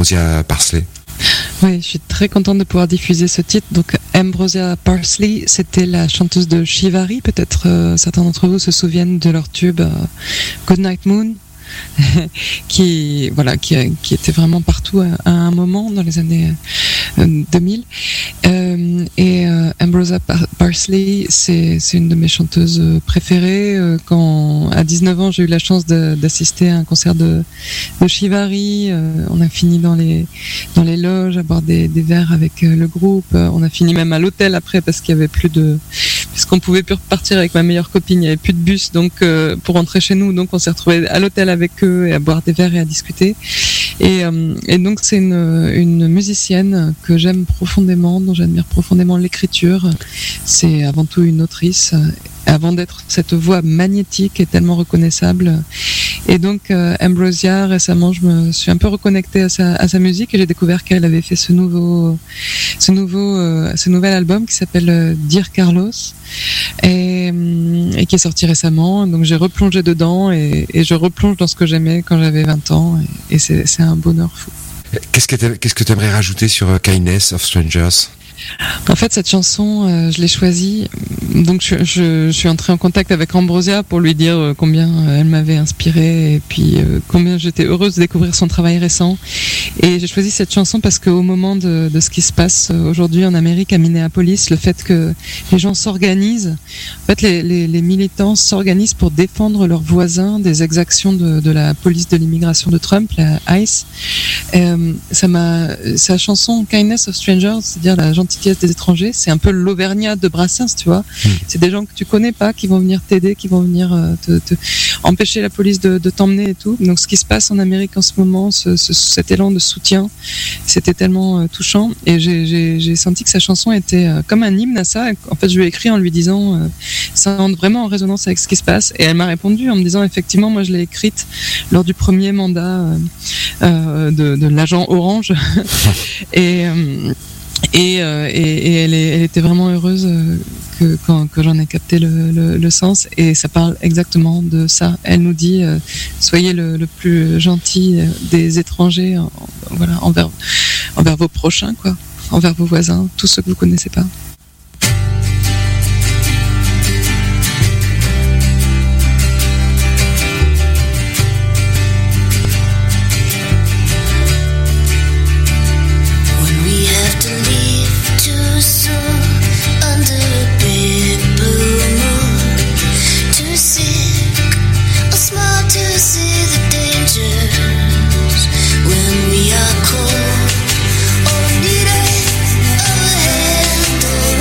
Ambrosia Parsley. Oui, je suis très contente de pouvoir diffuser ce titre. Donc, Ambrosia Parsley, c'était la chanteuse de Shivari. Peut-être certains d'entre vous se souviennent de leur tube Goodnight Moon, qui était vraiment partout à un moment dans les années 2000. Ambrosia Parsley, c'est une de mes chanteuses préférées. Quand à 19 ans, j'ai eu la chance d'assister à un concert de Shivari. On a fini dans les loges à boire des verres avec le groupe. On a fini même à l'hôtel après parce qu'il y avait puisqu'on pouvait plus repartir avec ma meilleure copine, il y avait plus de bus donc pour rentrer chez nous, donc on s'est retrouvés à l'hôtel avec eux et à boire des verres et à discuter. Et donc c'est une musicienne que j'aime profondément, dont j'admire profondément l'écriture. C'est avant tout une autrice, avant d'être cette voix magnétique et tellement reconnaissable. Et donc Ambrosia, récemment, je me suis un peu reconnectée à sa musique et j'ai découvert qu'elle avait fait ce nouvel album qui s'appelle Dear Carlos et qui est sorti récemment. Donc j'ai replongé dedans et je replonge dans ce que j'aimais quand j'avais 20 ans et c'est un bonheur fou. Qu'est-ce que tu aimerais rajouter sur Kindness of Strangers ? En fait, cette chanson, je l'ai choisie. Donc, je suis entrée en contact avec Ambrosia pour lui dire combien elle m'avait inspirée et puis combien j'étais heureuse de découvrir son travail récent. Et j'ai choisi cette chanson parce qu'au moment de ce qui se passe aujourd'hui en Amérique, à Minneapolis, le fait que les gens s'organisent, en fait, les militants s'organisent pour défendre leurs voisins des exactions de la police de l'immigration de Trump, la ICE. Sa chanson Kindness of Strangers, c'est-à-dire la gentillesse des étrangers, c'est un peu l'Auvergnat de Brassens, tu vois. C'est des gens que tu connais pas qui vont venir t'aider, qui vont venir te empêcher la police de t'emmener et tout. Donc ce qui se passe en Amérique en ce moment, cet élan de soutien, c'était tellement touchant et j'ai senti que sa chanson était comme un hymne à ça. En fait, je lui ai écrit en lui disant ça entre vraiment en résonance avec ce qui se passe et elle m'a répondu en me disant effectivement, moi je l'ai écrite lors du premier mandat de l'agent Orange et elle était vraiment heureuse que j'en ai capté le sens et ça parle exactement de ça. Elle nous dit soyez le plus gentil des étrangers envers vos prochains, quoi, envers vos voisins, tous ceux que vous connaissez pas. When we are cold or needed a hand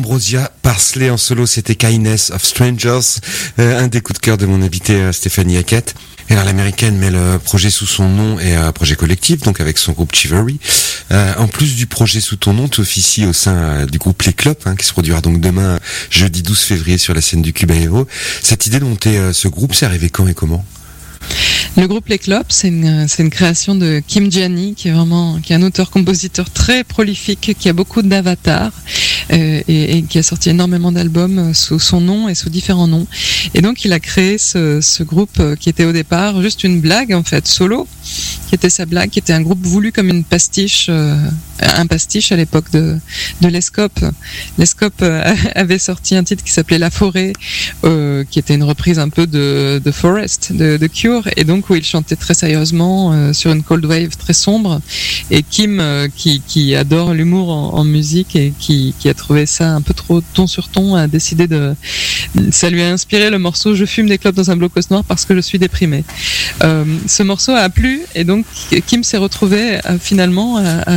Ambrosia Parsley en solo, c'était Kindness of Strangers, un des coups de cœur de mon invité Stéphanie Hackett. Et alors l'américaine met le projet sous son nom et un projet collectif, donc avec son groupe Chivalry. En plus du projet sous ton nom, tu officies au sein du groupe Les Clopes, qui se produira donc demain, jeudi 12 février, sur la scène du Cuba Hero. Cette idée de monter ce groupe, c'est arrivé quand et comment ? Le groupe Les Clopes, c'est une création de Kim Gianni, qui est un auteur-compositeur très prolifique, qui a beaucoup d'avatars et qui a sorti énormément d'albums sous son nom et sous différents noms. Et donc il a créé ce groupe qui était au départ juste une blague en fait, solo, qui était sa blague, qui était un groupe voulu comme une pastiche, un pastiche à l'époque de l'Escope. L'Escope avait sorti un titre qui s'appelait La Forêt, qui était une reprise un peu de Forest, de Cure, et donc où il chantait très sérieusement sur une cold wave très sombre. Et Kim, qui adore l'humour en musique et qui a trouvé ça un peu trop ton sur ton, a décidé ça lui a inspiré le morceau Je fume des clopes dans un blocos noir parce que je suis déprimé. Ce morceau a plu et donc Kim s'est retrouvé finalement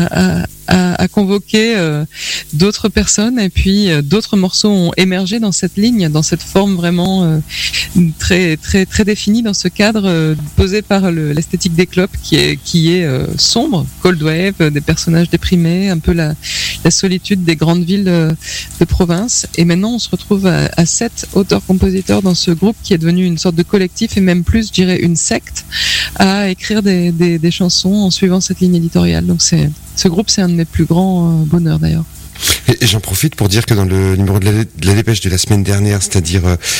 à convoquer d'autres personnes et puis d'autres morceaux ont émergé dans cette ligne, dans cette forme vraiment très très très définie dans ce cadre posé par l'esthétique des clopes qui est sombre, cold wave, des personnages déprimés, un peu la solitude des grandes villes de province. Et maintenant on se retrouve à 7 auteurs-compositeurs dans ce groupe qui est devenu une sorte de collectif et même plus, je dirais, une secte, à écrire des chansons en suivant cette ligne éditoriale. Donc ce groupe, c'est un de mes plus grands bonheurs d'ailleurs. Et j'en profite pour dire que dans le numéro de la dépêche de la semaine dernière, c'est-à-dire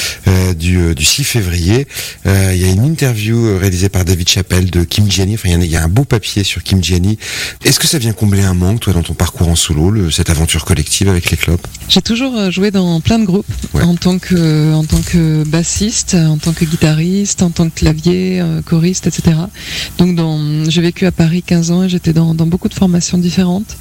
du 6 février, il y a une interview réalisée par David Chappelle de Kim Gianni. Enfin, il y a un beau papier sur Kim Gianni. Est-ce que ça vient combler un manque, toi, dans ton parcours en solo, cette aventure collective avec les Clopes ? J'ai toujours joué dans plein de groupes, ouais. en tant que bassiste, en tant que guitariste, en tant que clavier, choriste, etc. Donc j'ai vécu à Paris 15 ans et j'étais dans beaucoup de formations différentes.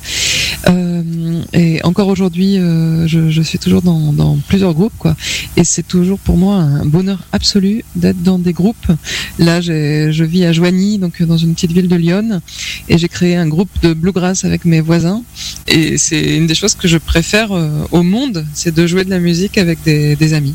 Et encore aujourd'hui, je suis toujours dans plusieurs groupes, quoi. Et c'est toujours pour moi un bonheur absolu d'être dans des groupes. Là, je vis à Joigny, donc dans une petite ville de Lyon, et j'ai créé un groupe de bluegrass avec mes voisins. Et c'est une des choses que je préfère au monde, c'est de jouer de la musique avec des amis.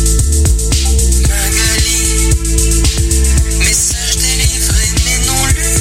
Message délivré mais non lu.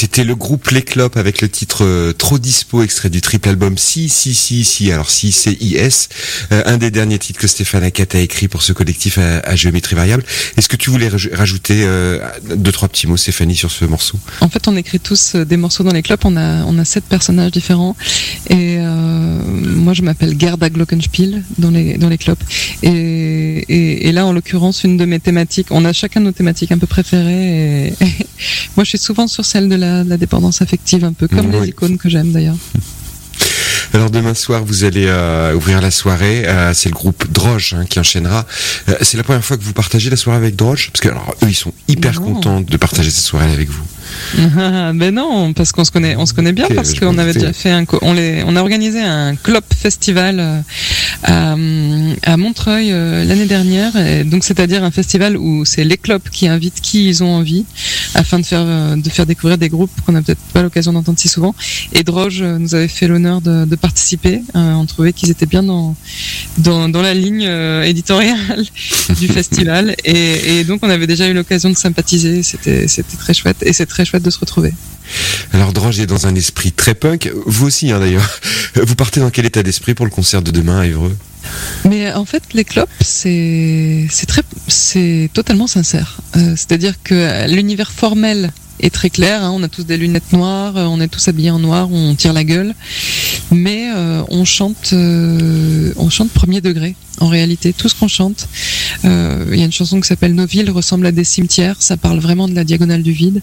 C'était le groupe Les Clopes avec le titre Trop Dispo, extrait du triple album Si. Alors Si, C-I-S, un des derniers titres que Stéphane Hackett a écrit pour ce collectif à géométrie variable. Est-ce que tu voulais rajouter 2-3 petits mots, Stéphanie, sur ce morceau? En fait, on écrit tous des morceaux dans Les Clopes. On a 7 personnages différents. Et moi, je m'appelle Gerda Glockenspiel dans les Clopes. Et là, en l'occurrence, une de mes thématiques, on a chacun nos thématiques un peu préférées. Et moi, je suis souvent sur celle de la dépendance affective, un peu comme les icônes que j'aime d'ailleurs. Alors demain soir, vous allez ouvrir la soirée. C'est le groupe Droge qui enchaînera. C'est la première fois que vous partagez la soirée avec Droge, parce que alors eux, ils sont hyper contents de partager cette soirée avec vous. Ben non, parce qu'on se connaît bien, okay, parce qu'on avait déjà fait on a organisé un Clop Festival à Montreuil l'année dernière, et donc c'est-à-dire un festival où c'est les Clopes qui invitent qui ils ont envie, afin de faire découvrir des groupes qu'on n'a peut-être pas l'occasion d'entendre si souvent. Et Droge nous avait fait l'honneur de participer. On trouvait qu'ils étaient bien dans la ligne éditoriale du festival, et donc on avait déjà eu l'occasion de sympathiser. C'était très chouette, et c'est très chouette de se retrouver. Alors Droge est dans un esprit très punk, vous aussi d'ailleurs. Vous partez dans quel état d'esprit pour le concert de demain à Évreux? Mais en fait, les Clopes, c'est totalement sincère. C'est-à-dire que l'univers formel est très clair, on a tous des lunettes noires, on est tous habillés en noir, on tire la gueule, mais on chante premier degré. En réalité, tout ce qu'on chante, il y a une chanson qui s'appelle Nos villes ressemblent à des cimetières, ça parle vraiment de la diagonale du vide.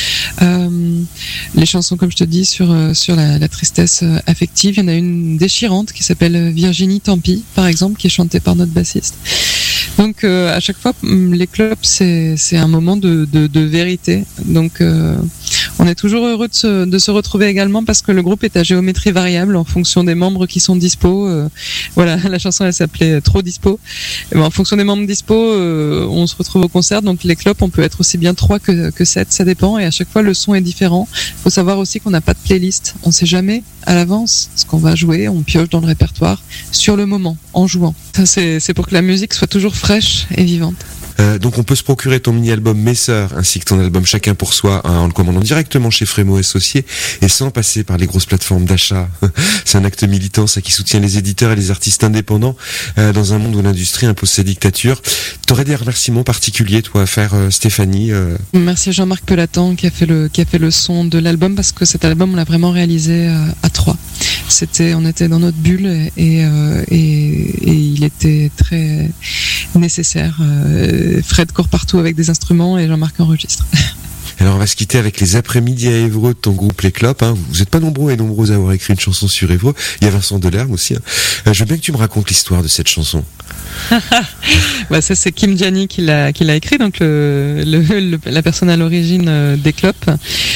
Les chansons, comme je te dis, sur la tristesse affective, il y en a une déchirante qui s'appelle Virginie tant pis, par exemple, qui est chantée par notre bassiste. Donc à chaque fois, les Clopes, c'est un moment de vérité. Donc on est toujours heureux de se retrouver également, parce que le groupe est à géométrie variable en fonction des membres qui sont dispo. Voilà, la chanson elle s'appelait Trop Dispo. Et en fonction des membres dispo, on se retrouve au concert. Donc les Clopes, on peut être aussi bien 3 que 7, ça dépend. Et à chaque fois, le son est différent. Faut savoir aussi qu'on n'a pas de playlist. On sait jamais à l'avance ce qu'on va jouer. On pioche dans le répertoire sur le moment, en jouant. Ça, c'est pour que la musique soit toujours fraîche et vivante. Donc on peut se procurer ton mini-album Mes Sœurs ainsi que ton album Chacun pour Soi en le commandant directement chez Frémo Associés et sans passer par les grosses plateformes d'achat. C'est un acte militant, ça, qui soutient les éditeurs et les artistes indépendants dans un monde où l'industrie impose sa dictature. T'aurais des remerciements particuliers, toi, à faire, Stéphanie? Merci à Jean-Marc Pelatan qui a fait le son de l'album, parce que cet album on l'a vraiment réalisé à 3. On était dans notre bulle et il était très nécessaire. Fred court partout avec des instruments et Jean-Marc enregistre. Alors on va se quitter avec les après-midi à Évreux de ton groupe Les Clopes. Vous n'êtes pas nombreux et nombreuses à avoir écrit une chanson sur Évreux. Il y a Vincent Delerme aussi. Je veux bien que tu me racontes l'histoire de cette chanson. Bah ça, c'est Kim Gianni qui l'a écrit, donc la personne à l'origine des Clopes.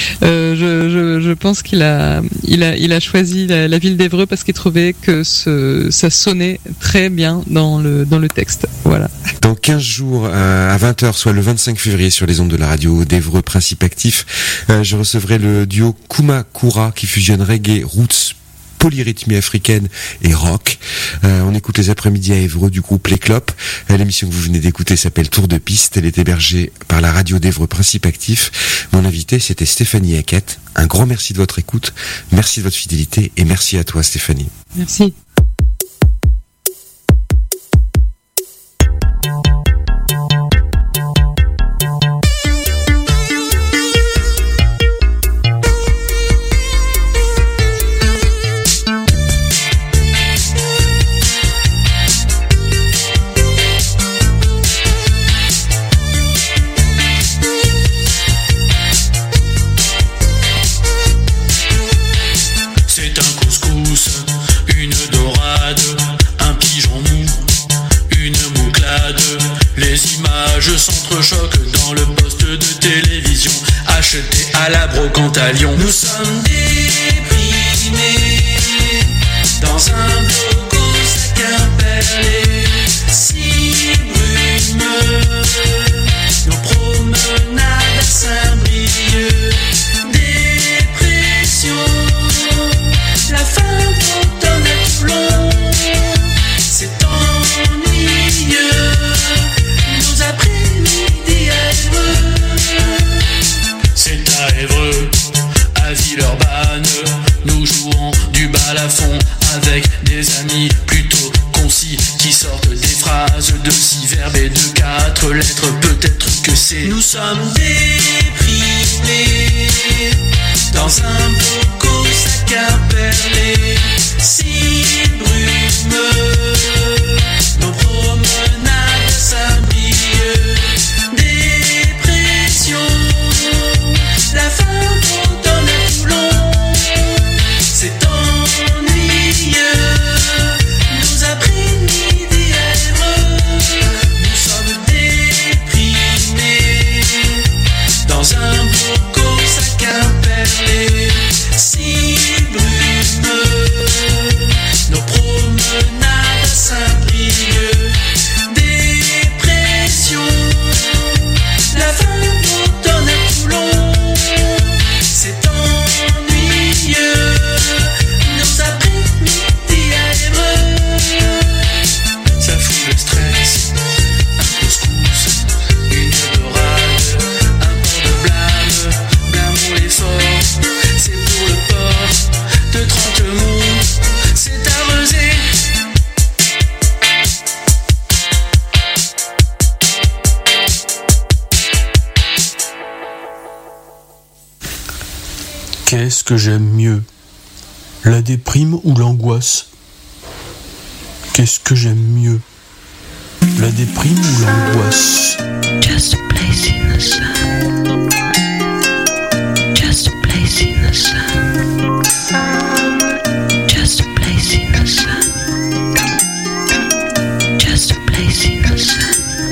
Je pense qu'il a choisi la ville d'Évreux parce qu'il trouvait que ça sonnait très bien dans le texte. Voilà. Dans 15 jours à 20h, soit le 25 février sur les ondes de la radio d'Évreux, principe actif, je recevrai le duo Kuma Kura qui fusionne reggae, roots, polyrythmie africaine et rock. On écoute les après-midi à Évreux du groupe Les Clopes. L'émission que vous venez d'écouter s'appelle Tour de piste. Elle est hébergée par la radio d'Évreux, principe actif. Mon invité, c'était Stéphanie Hackett. Un grand merci de votre écoute, merci de votre fidélité et merci à toi, Stéphanie. Merci. S'entrechoquent dans le poste de télévision acheté à la brocante à Lyon. Nous sommes déprimés dans un bloco sac imperlé, si brumeux, nos promenades à Saint-Brieuc. Dépression, la fin d'automne à Toulon, c'est ennuyeux. Nos après-midi à Évreux, c'est à Évreux phrase de 6 verbes et de 4 lettres, peut-être que c'est. Nous sommes déprimés dans un beau sac à perler, si brumeux, nos promenades sablieux, dépression, la fin d'automne à Toulon, c'est ennuyeux, nos après-midi heureux, nous sommes déprimés dans un beau sac à perler, si brumeux, nos promenades à Saint-Brieuc, dépression, la fin d'automne à Toulon, c'est ennuyeux, nos après-midi aéreux, ça fout le stress, un couscous, une dorade, un port de blâme, blâmons l'effort, c'est pour le port de 30 mondes, c'est arrosé. Qu'est-ce que j'aime mieux, la déprime ou l'angoisse? Qu'est-ce que j'aime mieux, la déprime ou l'angoisse? Just a place in the sun. Just a place in the sun. Just a place in the sun. Just a place in the sun.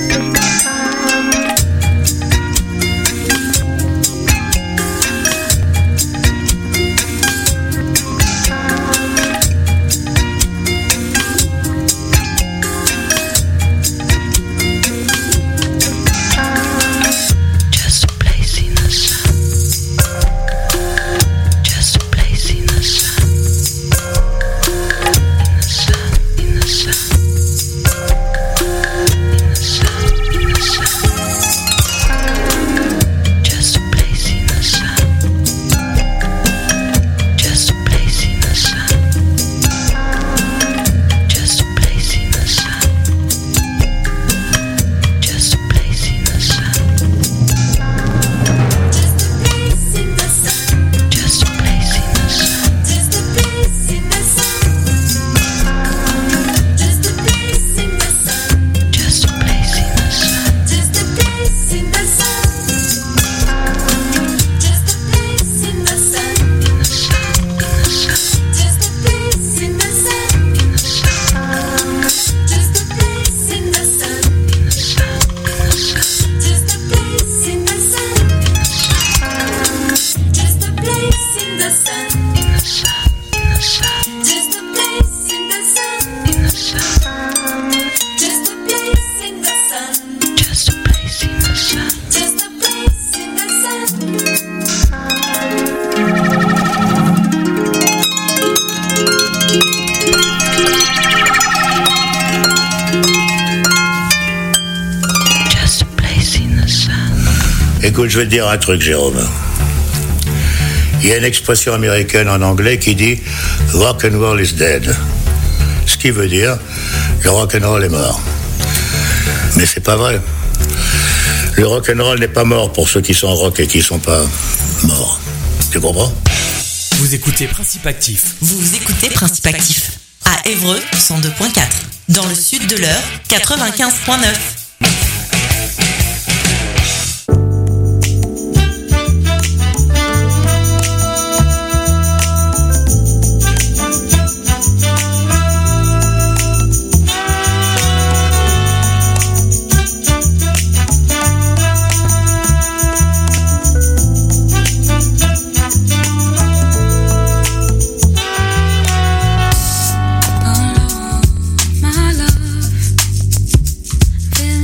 Just a place in the sun. Just a place in the sun. In the sun, in the sun. In the sun, in the sun. Just a place in the sun. Just a place in the sun. Just a place in the sun. Just a place in the sun. Just a place in the sun. Just a place in the sun. Just a place in the sun. Just a place in the sun. Just a place in the sun. Just a place in the sun. In the sun, in the sun. Just a place in the sun. In the sun. Just a place in the sun. In the sun, in the sun. Just a place in the sun. Just a place in the sun. In the sun, in the sun. Just a place in the sun. In the sun. Just a place in the sun. Just a place in the sun. Just a place in the sun. Just a place in the sun. Écoute, je vais te dire un truc, Jérôme. Il y a une expression américaine en anglais qui dit « rock and roll is dead ». Ce qui veut dire « le rock and roll est mort ». Mais c'est pas vrai. Le rock and roll n'est pas mort pour ceux qui sont rock et qui sont pas morts. Tu comprends? Vous écoutez Principe Actif. Vous écoutez Principe Actif à Évreux 102.4, dans le sud de l'Eure 95.9. My love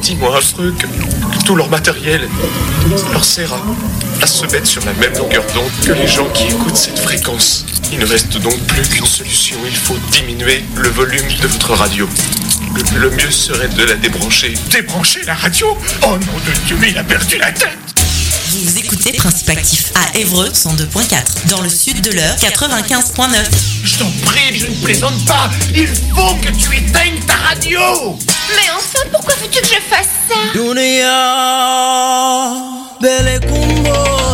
dis-moi un truc, tout leur matériel leur sert à se mettre sur la même longueur d'onde que les gens qui écoutent cette fréquence. Il ne reste donc plus qu'une solution, il faut diminuer le volume de votre radio. Le mieux serait de la débrancher. Débrancher la radio? Oh nom de Dieu, il a perdu la tête! Vous écoutez Principe Actif à Évreux 102.4, dans le sud de l'Eure 95.9. Je t'en prie, je ne plaisante pas. Il faut que tu éteignes ta radio. Mais enfin, pourquoi veux-tu que je fasse ça? Dunia, belle combo.